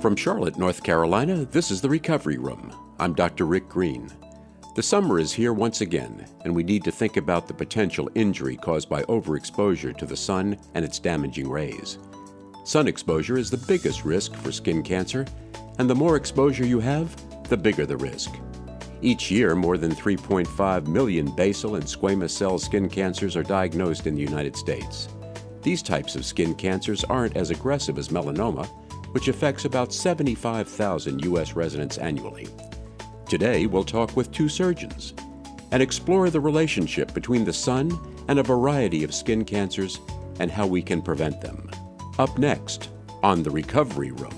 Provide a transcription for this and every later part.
From Charlotte, North Carolina, this is The Recovery Room. I'm Dr. Rick Green. The summer is here once again, and we need to think about the potential injury caused by overexposure to the sun and its damaging rays. Sun exposure is the biggest risk for skin cancer, and the more exposure you have, the bigger the risk. Each year, more than 3.5 million basal and squamous cell skin cancers are diagnosed in the United States. These types of skin cancers aren't as aggressive as melanoma, which affects about 75,000 U.S. residents annually. Today, we'll talk with two surgeons and explore the relationship between the sun and a variety of skin cancers and how we can prevent them. Up next on The Recovery Room.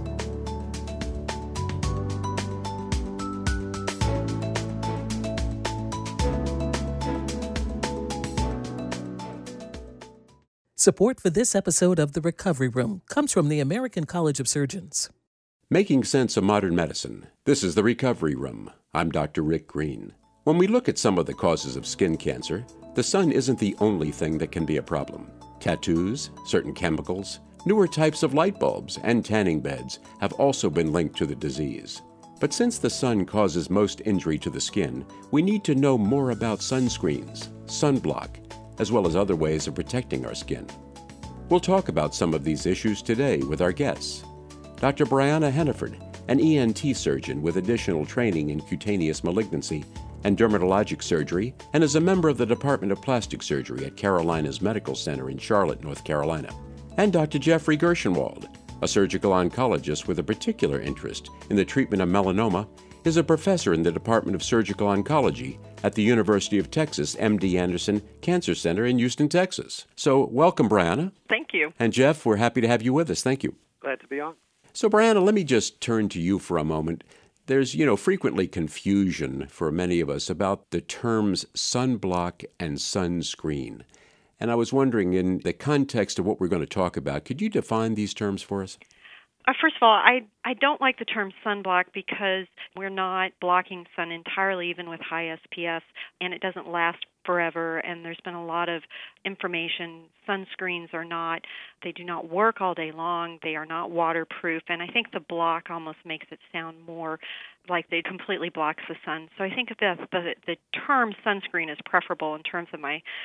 Support for this episode of The Recovery Room comes from the American College of Surgeons. Making sense of modern medicine. This is The Recovery Room. I'm Dr. Rick Green. When we look at some of the causes of skin cancer, the sun isn't the only thing that can be a problem. Tattoos, certain chemicals, newer types of light bulbs, and tanning beds have also been linked to the disease. But since the sun causes most injury to the skin, we need to know more about sunscreens, sunblock, as well as other ways of protecting our skin. We'll talk about some of these issues today with our guests. Dr. Brianna Henneford, an ENT surgeon with additional training in cutaneous malignancy and dermatologic surgery, and is a member of the Department of Plastic Surgery at Carolinas Medical Center in Charlotte, North Carolina. And Dr. Jeffrey Gershenwald, a surgical oncologist with a particular interest in the treatment of melanoma, is a professor in the Department of Surgical Oncology at the University of Texas MD Anderson Cancer Center in Houston, Texas. So welcome, Brianna. Thank you. And Jeff, we're happy to have you with us. Thank you. Glad to be on. So Brianna, let me just turn to you for a moment. There's, frequently confusion for many of us about the terms sunblock and sunscreen. And I was wondering, in the context of what we're going to talk about, could you define these terms for us? First of all, I don't like the term sunblock because we're not blocking sun entirely, even with high SPF, and it doesn't last forever, and there's been a lot of information. Sunscreens they do not work all day long, they are not waterproof, and I think the block almost makes it sound more like they completely blocks the sun. So I think the term sunscreen is preferable in terms of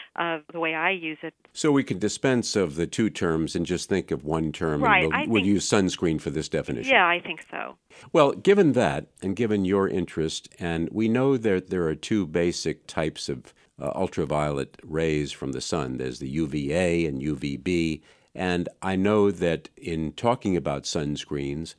the way I use it. So we can dispense of the two terms and just think of one term, right, and we'll use sunscreen for this definition. Yeah, I think so. Well, given that, and given your interest, and we know that there are two basic types of ultraviolet rays from the sun. There's the UVA and UVB. And I know that in talking about sunscreens,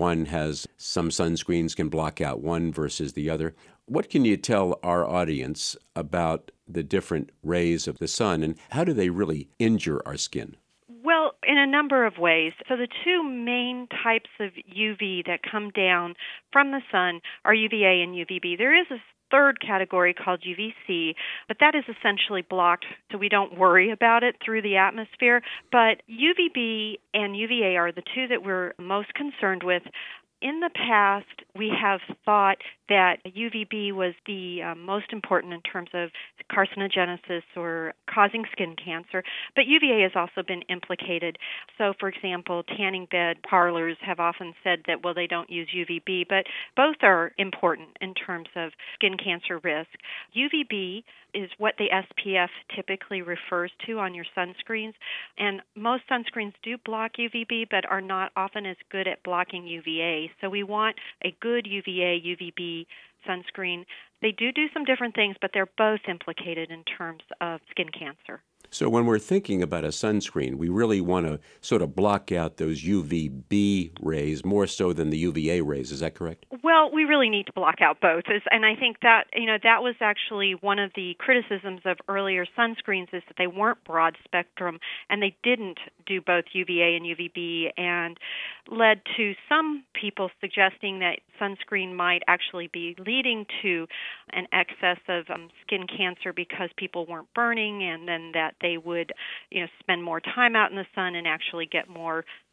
some sunscreens can block out one versus the other. What can you tell our audience about the different rays of the sun, and how do they really injure our skin? Well, in a number of ways. So the two main types of UV that come down from the sun are UVA and UVB. There is a third category called UVC, but that is essentially blocked, so we don't worry about it through the atmosphere. But UVB and UVA are the two that we're most concerned with. In the past, we have thought that UVB was the most important in terms of carcinogenesis or causing skin cancer, but UVA has also been implicated. So, for example, tanning bed parlors have often said that, well, they don't use UVB, but both are important in terms of skin cancer risk. UVB is what the SPF typically refers to on your sunscreens, and most sunscreens do block UVB, but are not often as good at blocking UVA. So we want a good UVA, UVB sunscreen. They do some different things, but they're both implicated in terms of skin cancer. So when we're thinking about a sunscreen, we really want to sort of block out those UVB rays more so than the UVA rays. Is that correct? Well, we really need to block out both. And I think that, that was actually one of the criticisms of earlier sunscreens is that they weren't broad spectrum and they didn't do both UVA and UVB, and led to some people suggesting that sunscreen might actually be leading to an excess of skin cancer because people weren't burning, and then that they would, spend more time out in the sun and actually get more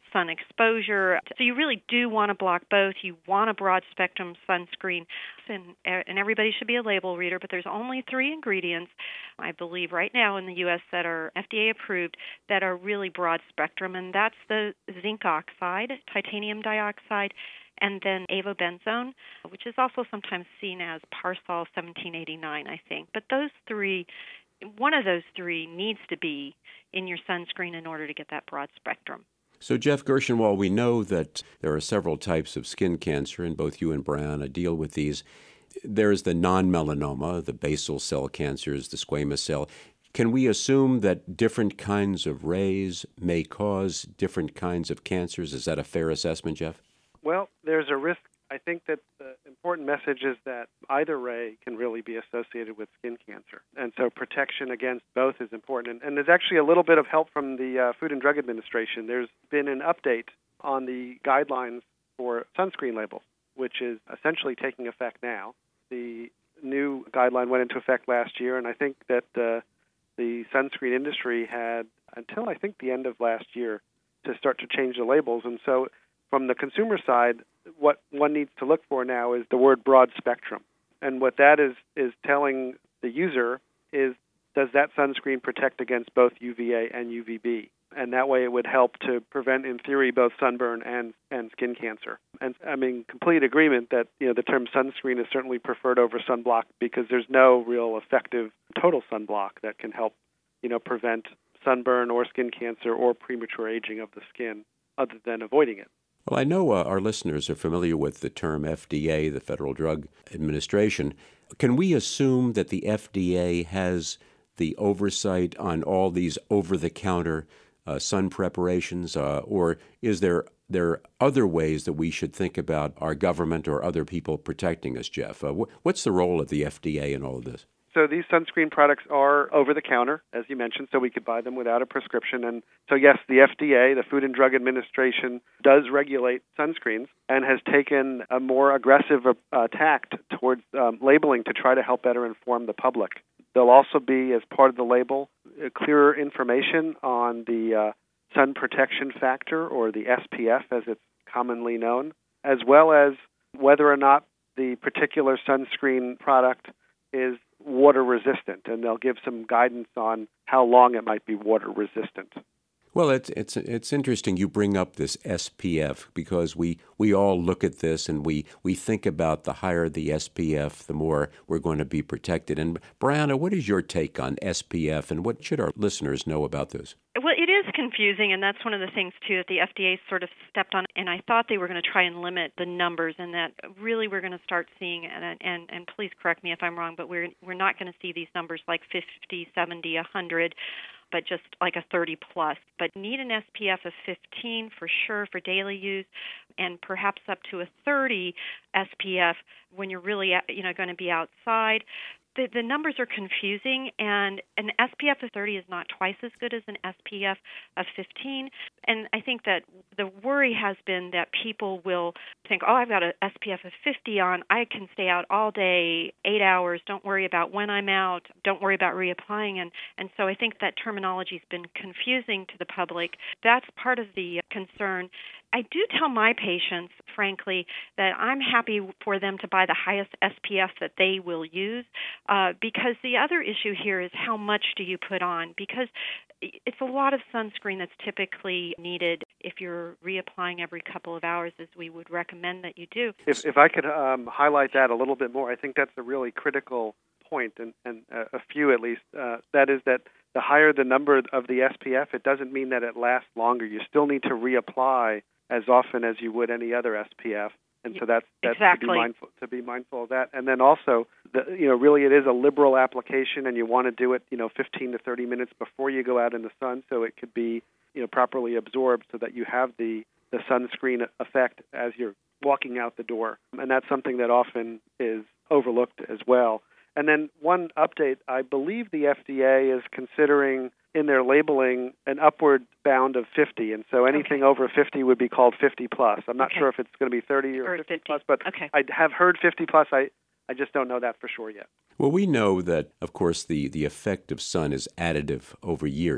sun exposure. So you really do want to block both. You want a broad-spectrum sunscreen, and everybody should be a label reader, but there's only 3 ingredients, I believe, right now in the U.S. that are FDA approved that are really broad-spectrum, and that's the zinc oxide, titanium dioxide, and then avobenzone, which is also sometimes seen as Parsol 1789, I think. But those 3, one of those 3 needs to be in your sunscreen in order to get that broad spectrum. So, Jeff Gershenwald, we know that there are several types of skin cancer, and both you and Brianna deal with these. There's the non-melanoma, the basal cell cancers, the squamous cell. Can we assume that different kinds of rays may cause different kinds of cancers? Is that a fair assessment, Jeff? Well, there's a risk. I think that the important message is that either ray can really be associated with skin cancer. And so protection against both is important. And there's actually a little bit of help from the Food and Drug Administration. There's been an update on the guidelines for sunscreen labels, which is essentially taking effect now. The new guideline went into effect last year, and I think that the sunscreen industry had until I think the end of last year to start to change the labels. And so from the consumer side, what one needs to look for now is the word broad spectrum. And what that is telling the user is, does that sunscreen protect against both UVA and UVB? And that way it would help to prevent, in theory, both sunburn and skin cancer. And I'm in complete agreement that the term sunscreen is certainly preferred over sunblock because there's no real effective total sunblock that can help prevent sunburn or skin cancer or premature aging of the skin other than avoiding it. Well, I know our listeners are familiar with the term FDA, the Federal Drug Administration. Can we assume that the FDA has the oversight on all these over-the-counter sun preparations, or is there other ways that we should think about our government or other people protecting us, Jeff? What's the role of the FDA in all of this? So these sunscreen products are over-the-counter, as you mentioned, so we could buy them without a prescription. And so, yes, the FDA, the Food and Drug Administration, does regulate sunscreens and has taken a more aggressive tact towards labeling to try to help better inform the public. There'll also be, as part of the label, clearer information on the sun protection factor, or the SPF as it's commonly known, as well as whether or not the particular sunscreen product is water resistant, and they'll give some guidance on how long it might be water resistant. Well, it's interesting you bring up this SPF because we all look at this and we think about the higher the SPF, the more we're going to be protected. And Brianna, what is your take on SPF, and what should our listeners know about this? Well, it is confusing, and that's one of the things, too, that the FDA sort of stepped on. And I thought they were going to try and limit the numbers, and that really we're going to start seeing, and please correct me if I'm wrong, but we're not going to see these numbers like 50, 70, 100, but just like a 30 plus. But need an SPF of 15 for sure for daily use, and perhaps up to a 30 SPF when you're really going to be outside. The numbers are confusing, and an SPF of 30 is not twice as good as an SPF of 15. And I think that the worry has been that people will think, I've got an SPF of 50 on. I can stay out all day, 8 hours. Don't worry about when I'm out. Don't worry about reapplying. And so I think that terminology has been confusing to the public. That's part of the concern. I do tell my patients, frankly, that I'm happy for them to buy the highest SPF that they will use, because the other issue here is how much do you put on, because it's a lot of sunscreen that's typically needed if you're reapplying every couple of hours, as we would recommend that you do. If I could highlight that a little bit more, I think that's a really critical point, and a few at least. That is that the higher the number of the SPF, it doesn't mean that it lasts longer. You still need to reapply as often as you would any other SPF, and so that's exactly. to be mindful of that. And then also, really it is a liberal application, and you want to do it 15 to 30 minutes before you go out in the sun, so it could be properly absorbed, so that you have the sunscreen effect as you're walking out the door. And that's something that often is overlooked as well. And then one update, I believe the FDA is considering in their labeling an upward bound of 50, and so anything over 50 would be called 50 plus. I'm not sure if it's going to be 30 or 50 plus, but I have heard 50 plus. I just don't know that for sure yet. Well, we know that, of course, the effect of sun is additive over years.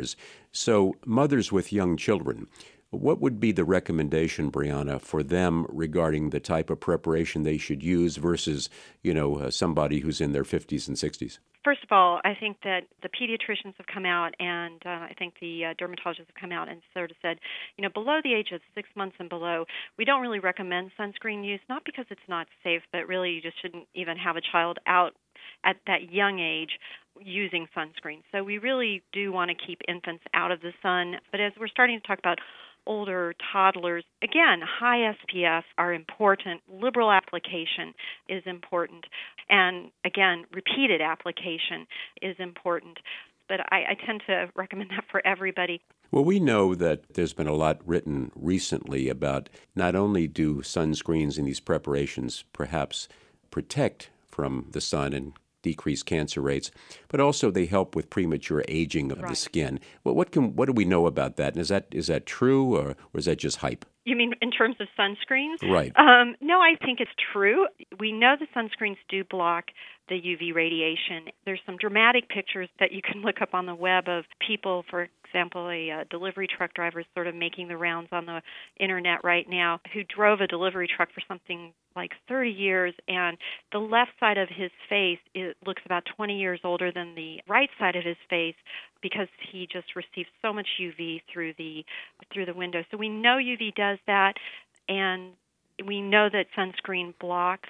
So mothers with young children, what would be the recommendation, Brianna, for them regarding the type of preparation they should use versus, somebody who's in their 50s and 60s? First of all, I think that the pediatricians have come out, and I think the dermatologists have come out and sort of said, below the age of 6 months and below, we don't really recommend sunscreen use, not because it's not safe, but really you just shouldn't even have a child out at that young age using sunscreen. So we really do want to keep infants out of the sun. But as we're starting to talk about older toddlers, again, high SPF are important. Liberal application is important. And again, repeated application is important. But I tend to recommend that for everybody. Well, we know that there's been a lot written recently about not only do sunscreens and these preparations perhaps protect from the sun and decrease cancer rates, but also they help with premature aging of the skin. Well, what do we know about that? And is that true, or is that just hype? You mean in terms of sunscreens? Right. No, I think it's true. We know the sunscreens do block the UV radiation. There's some dramatic pictures that you can look up on the web of people, for example, a delivery truck driver sort of making the rounds on the internet right now, who drove a delivery truck for something like 30 years, and the left side of his face looks about 20 years older than the right side of his face because he just received so much UV through the window. So we know UV does that, and we know that sunscreen blocks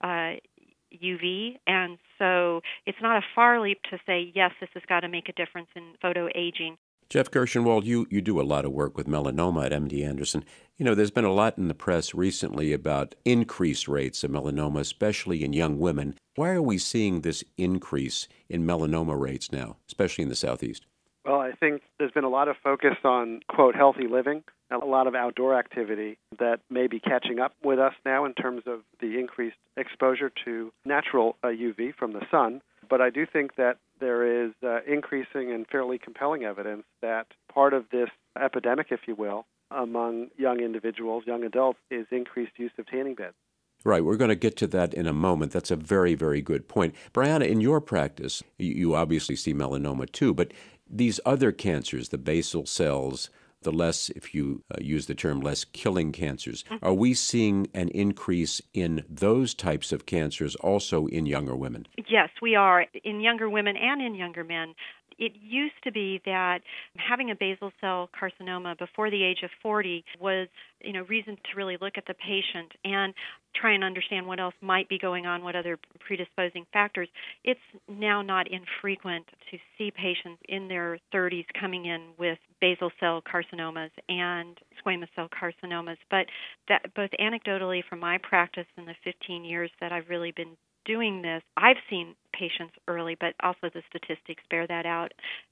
UV, and so it's not a far leap to say, yes, this has got to make a difference in photoaging. Jeff Gershenwald, you do a lot of work with melanoma at MD Anderson. There's been a lot in the press recently about increased rates of melanoma, especially in young women. Why are we seeing this increase in melanoma rates now, especially in the Southeast? Well, I think there's been a lot of focus on, quote, healthy living, a lot of outdoor activity that may be catching up with us now in terms of the increased exposure to natural UV from the sun. But I do think that there is increasing and fairly compelling evidence that part of this epidemic, if you will, among young individuals, young adults, is increased use of tanning beds. Right. We're going to get to that in a moment. That's a very, very good point. Brianna, in your practice, you obviously see melanoma too, but these other cancers, the basal cells, the less, if you use the term, less killing cancers, are we seeing an increase in those types of cancers also in younger women? Yes, we are, in younger women and in younger men. It used to be that having a basal cell carcinoma before the age of 40 was, reason to really look at the patient and try and understand what else might be going on, what other predisposing factors. It's now not infrequent to see patients in their 30s coming in with basal cell carcinomas and squamous cell carcinomas. But that, both anecdotally from my practice in the 15 years that I've really been doing this, I've seen patients early, but also the statistics bear that out.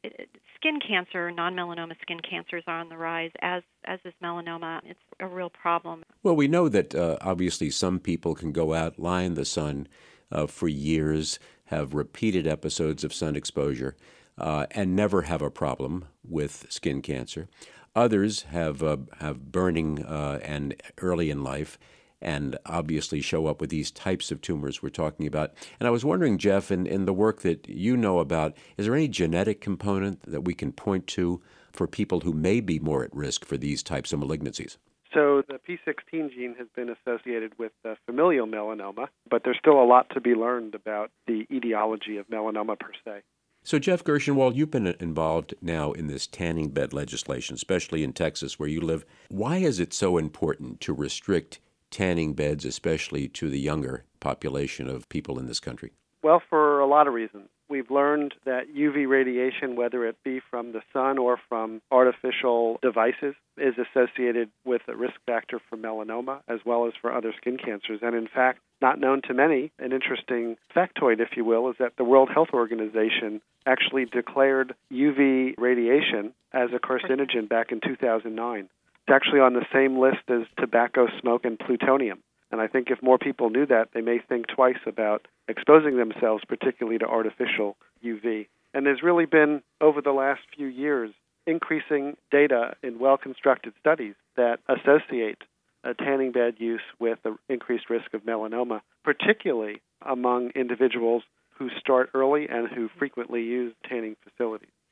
Skin cancer, non-melanoma skin cancers are on the rise, as is melanoma. It's a real problem. Well, we know that obviously some people can go out, lie in the sun for years, have repeated episodes of sun exposure, and never have a problem with skin cancer. Others have burning and early in life, and obviously show up with these types of tumors we're talking about. And I was wondering, Jeff, in the work that you know about, is there any genetic component that we can point to for people who may be more at risk for these types of malignancies? So the P16 gene has been associated with familial melanoma, but there's still a lot to be learned about the etiology of melanoma per se. So, Jeff Gershenwald, you've been involved now in this tanning bed legislation, especially in Texas where you live. Why is it so important to restrict tanning beds, especially to the younger population of people in this country? Well, for a lot of reasons. We've learned that UV radiation, whether it be from the sun or from artificial devices, is associated with a risk factor for melanoma as well as for other skin cancers. And in fact, not known to many, an interesting factoid, if you will, is that the World Health Organization actually declared UV radiation as a carcinogen back in 2009. It's actually on the same list as tobacco smoke and plutonium. And I think if more people knew that, they may think twice about exposing themselves, particularly to artificial UV. And there's really been, over the last few years, increasing data in well-constructed studies that associate tanning bed use with the increased risk of melanoma, particularly among individuals who start early and who frequently use tanning facilities.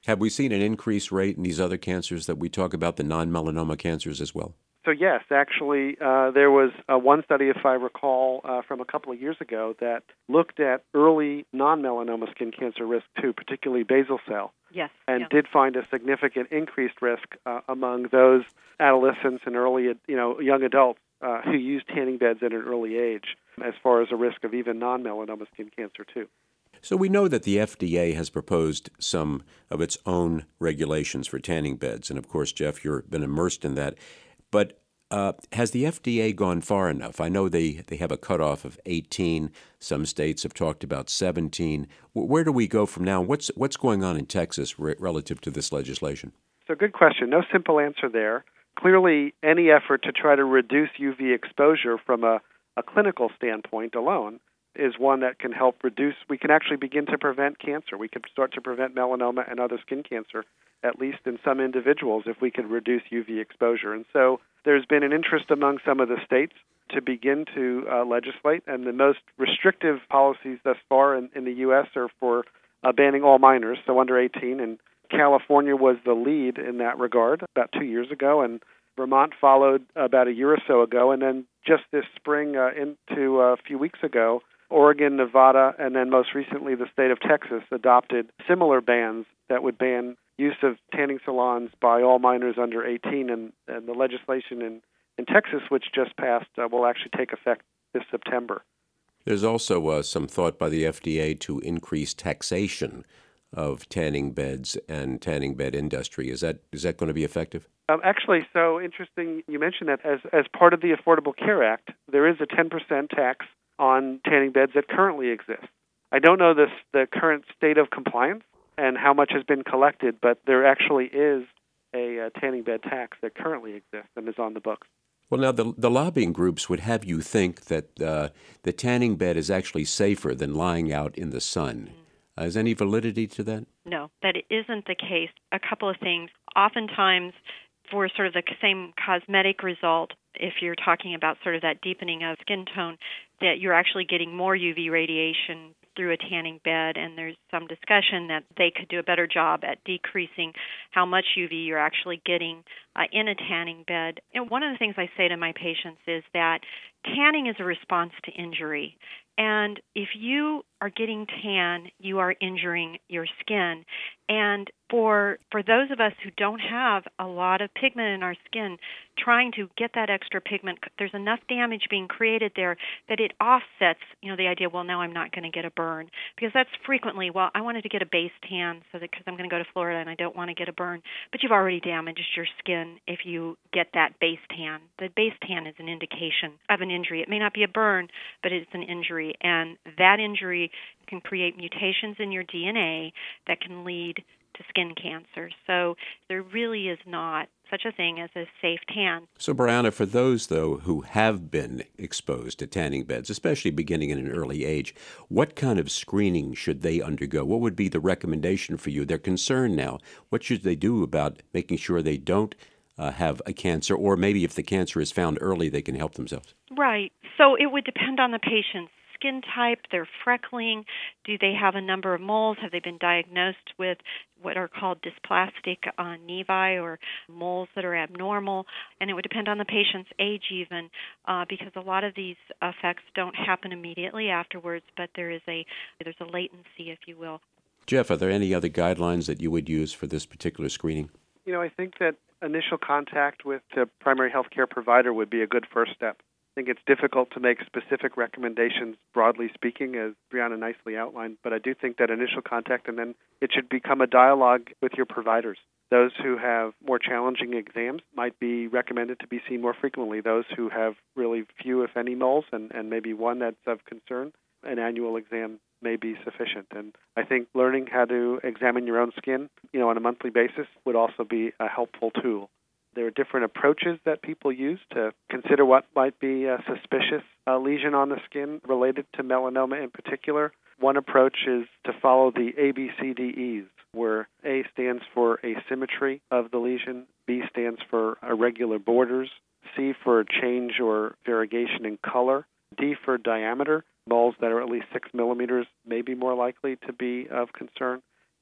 Have we seen an increased rate in these other cancers that we talk about, the non-melanoma cancers as well? So yes, actually, there was one study, if I recall, from a couple of years ago that looked at early non-melanoma skin cancer risk too, particularly basal cell. Yes. And did find a significant increased risk among those adolescents and early, young adults who use tanning beds at an early age, as far as a risk of even non-melanoma skin cancer too. So we know that the FDA has proposed some of its own regulations for tanning beds, and of course, Jeff, you've been immersed in that. But has the FDA gone far enough? I know they have a cutoff of 18. Some states have talked about 17. Where do we go from now? What's going on in Texas relative to this legislation? So good question. No simple answer there. Clearly, any effort to try to reduce UV exposure from a clinical standpoint alone is one that can help reduce. We can actually begin to prevent cancer. We can start to prevent melanoma and other skin cancer, at least in some individuals, if we can reduce UV exposure. And so there's been an interest among some of the states to begin to legislate, and the most restrictive policies thus far in the U.S. are for banning all minors, so under 18, and California was the lead in that regard about 2 years ago, and Vermont followed about a year or so ago, and then just this spring into a few weeks ago, Oregon, Nevada, and then most recently the state of Texas adopted similar bans that would ban use of tanning salons by all minors under 18, and the legislation in Texas, which just passed, will actually take effect this September. There's also some thought by the FDA to increase taxation of tanning beds and tanning bed industry. Is that going to be effective? Actually, so interesting you mentioned that. As part of the Affordable Care Act, there is a 10% tax on tanning beds that currently exist. I don't know the current state of compliance and how much has been collected, but there actually is a tanning bed tax that currently exists and is on the books. Well, now, the lobbying groups would have you think that the tanning bed is actually safer than lying out in the sun. Is any validity to that? No, that isn't the case. A couple of things. Oftentimes, for sort of the same cosmetic result, if you're talking about sort of that deepening of skin tone, that you're actually getting more UV radiation through a tanning bed, and there's some discussion that they could do a better job at decreasing how much UV you're actually getting in a tanning bed. And one of the things I say to my patients is that tanning is a response to injury. And if you are getting tan, you are injuring your skin. And for those of us who don't have a lot of pigment in our skin, trying to get that extra pigment, there's enough damage being created there that it offsets, the idea, well, now I'm not going to get a burn. Because that's frequently, well, I wanted to get a base tan because I'm going to go to Florida and I don't want to get a burn. But you've already damaged your skin if you get that base tan. The base tan is an indication of an injury. It may not be a burn, but it's an injury. And that injury can create mutations in your DNA that can lead to skin cancer. So there really is not such a thing as a safe tan. So, Brianna, for those, though, who have been exposed to tanning beds, especially beginning at an early age, what kind of screening should they undergo? What would be the recommendation for you? They're concerned now. What should they do about making sure they don't have a cancer, or maybe if the cancer is found early, they can help themselves? Right. So it would depend on the patient's skin type, their freckling, do they have a number of moles, have they been diagnosed with what are called dysplastic nevi or moles that are abnormal, and it would depend on the patient's age even, because a lot of these effects don't happen immediately afterwards, but there's a latency, if you will. Jeff, are there any other guidelines that you would use for this particular screening? I think that initial contact with the primary health care provider would be a good first step. I think it's difficult to make specific recommendations, broadly speaking, as Brianna nicely outlined, but I do think that initial contact, and then it should become a dialogue with your providers. Those who have more challenging exams might be recommended to be seen more frequently. Those who have really few, if any, moles, and maybe one that's of concern, an annual exam may be sufficient. And I think learning how to examine your own skin, on a monthly basis would also be a helpful tool. There are different approaches that people use to consider what might be a suspicious lesion on the skin related to melanoma in particular. One approach is to follow the ABCDEs, where A stands for asymmetry of the lesion, B stands for irregular borders, C for change or variegation in color, D for diameter. Moles that are at least 6 millimeters may be more likely to be of concern.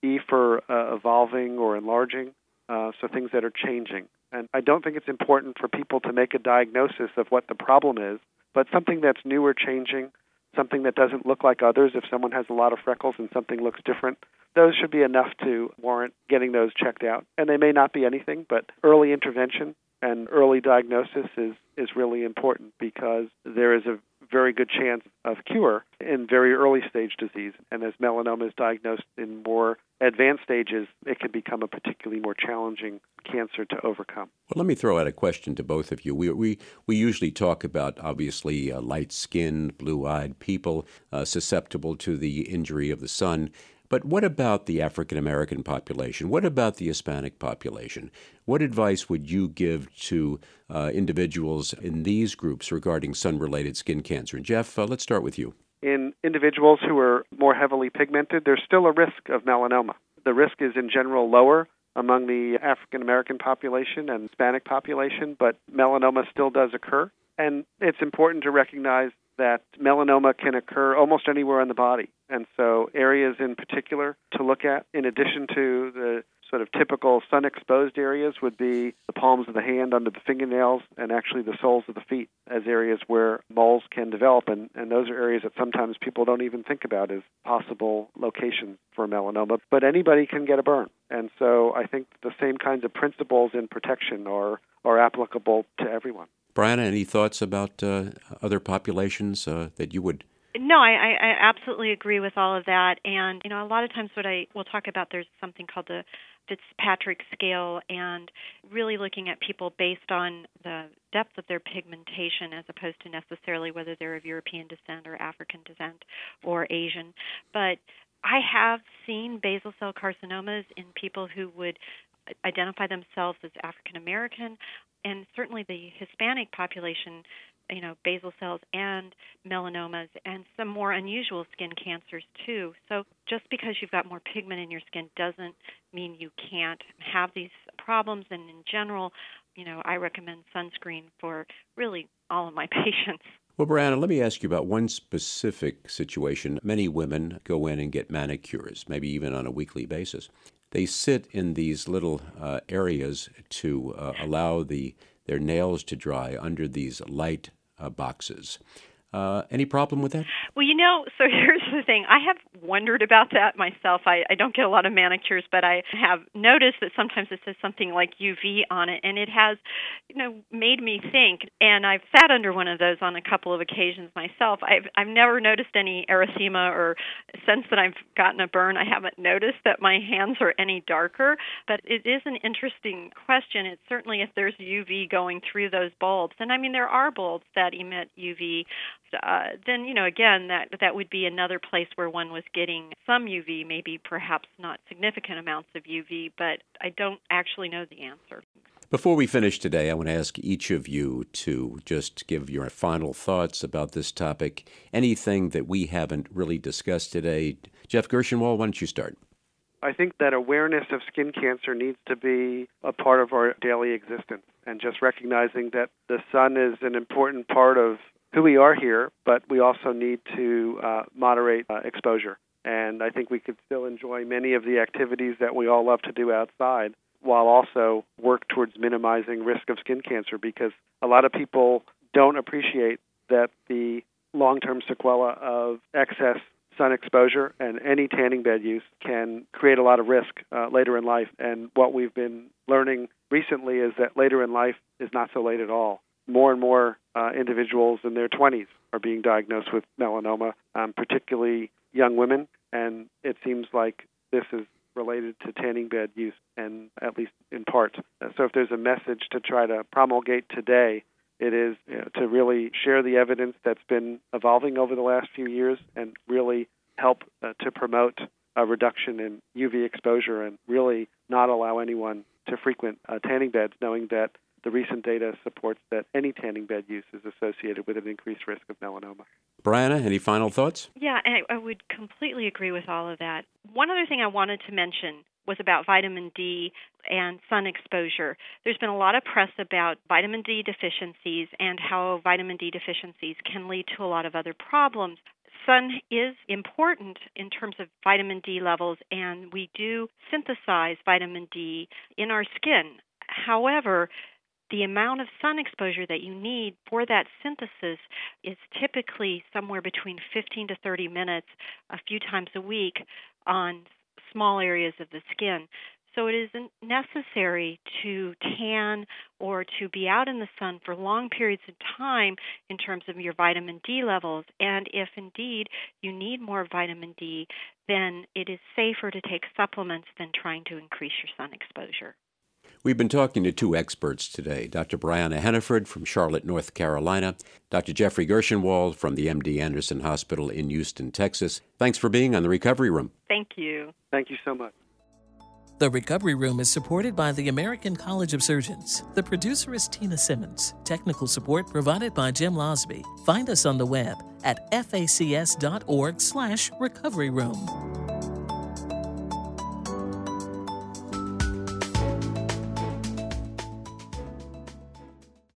E for evolving or enlarging, so things that are changing. And I don't think it's important for people to make a diagnosis of what the problem is, but something that's new or changing, something that doesn't look like others. If someone has a lot of freckles and something looks different, those should be enough to warrant getting those checked out. And they may not be anything, but early intervention and early diagnosis is really important because there is a very good chance of cure in very early stage disease. And as melanoma is diagnosed in more advanced stages, it can become a particularly more challenging cancer to overcome. Well, let me throw out a question to both of you. We usually talk about, obviously, light-skinned, blue-eyed people susceptible to the injury of the sun. But what about the African-American population? What about the Hispanic population? What advice would you give to individuals in these groups regarding sun-related skin cancer? And Jeff, let's start with you. In individuals who are more heavily pigmented, there's still a risk of melanoma. The risk is in general lower among the African-American population and Hispanic population, but melanoma still does occur. And it's important to recognize that melanoma can occur almost anywhere in the body. And so areas in particular to look at, in addition to the sort of typical sun-exposed areas, would be the palms of the hand, under the fingernails, and actually the soles of the feet as areas where moles can develop. And those are areas that sometimes people don't even think about as possible locations for melanoma. But anybody can get a burn. And so I think the same kinds of principles in protection are applicable to everyone. Brianna, any thoughts about other populations that you would? No, I absolutely agree with all of that. And, a lot of times we'll talk about, there's something called the Fitzpatrick scale, and really looking at people based on the depth of their pigmentation as opposed to necessarily whether they're of European descent or African descent or Asian. But I have seen basal cell carcinomas in people who would identify themselves as African American, and certainly the Hispanic population, basal cells and melanomas, and some more unusual skin cancers too. So just because you've got more pigment in your skin doesn't mean you can't have these problems. And in general, I recommend sunscreen for really all of my patients. Well, Brianna, let me ask you about one specific situation. Many women go in and get manicures, maybe even on a weekly basis. They sit in these little areas to allow their nails to dry under these light boxes. Any problem with that? Well, so here's the thing. I have wondered about that myself. I don't get a lot of manicures, but I have noticed that sometimes it says something like UV on it, and it has, made me think. And I've sat under one of those on a couple of occasions myself. I've never noticed any erythema or since that I've gotten a burn. I haven't noticed that my hands are any darker, but it is an interesting question. It's certainly if there's UV going through those bulbs. And there are bulbs that emit UV. Then, again, that would be another place where one was getting some UV, maybe perhaps not significant amounts of UV, but I don't actually know the answer. Before we finish today, I want to ask each of you to just give your final thoughts about this topic, anything that we haven't really discussed today. Jeff Gershenwald, why don't you start? I think that awareness of skin cancer needs to be a part of our daily existence, and just recognizing that the sun is an important part of who we are here, but we also need to moderate exposure. And I think we could still enjoy many of the activities that we all love to do outside while also work towards minimizing risk of skin cancer, because a lot of people don't appreciate that the long-term sequela of excess sun exposure and any tanning bed use can create a lot of risk later in life. And what we've been learning recently is that later in life is not so late at all. More and more individuals in their 20s are being diagnosed with melanoma, particularly young women, and it seems like this is related to tanning bed use, and at least in part. So if there's a message to try to promulgate today, it is to really share the evidence that's been evolving over the last few years and really help to promote a reduction in UV exposure and really not allow anyone to frequent tanning beds, knowing that the recent data supports that any tanning bed use is associated with an increased risk of melanoma. Brianna, any final thoughts? Yeah, and I would completely agree with all of that. One other thing I wanted to mention was about vitamin D and sun exposure. There's been a lot of press about vitamin D deficiencies and how vitamin D deficiencies can lead to a lot of other problems. sun is important in terms of vitamin D levels, and we do synthesize vitamin D in our skin. However, the amount of sun exposure that you need for that synthesis is typically somewhere between 15 to 30 minutes a few times a week on small areas of the skin. So it isn't necessary to tan or to be out in the sun for long periods of time in terms of your vitamin D levels. And if indeed you need more vitamin D, then it is safer to take supplements than trying to increase your sun exposure. We've been talking to two experts today, Dr. Brianna Hannaford from Charlotte, North Carolina, Dr. Jeffrey Gershenwald from the MD Anderson Hospital in Houston, Texas. Thanks for being on the Recovery Room. Thank you. Thank you so much. The Recovery Room is supported by the American College of Surgeons. The producer is Tina Simmons. Technical support provided by Jim Losby. Find us on the web at facs.org/recoveryroom.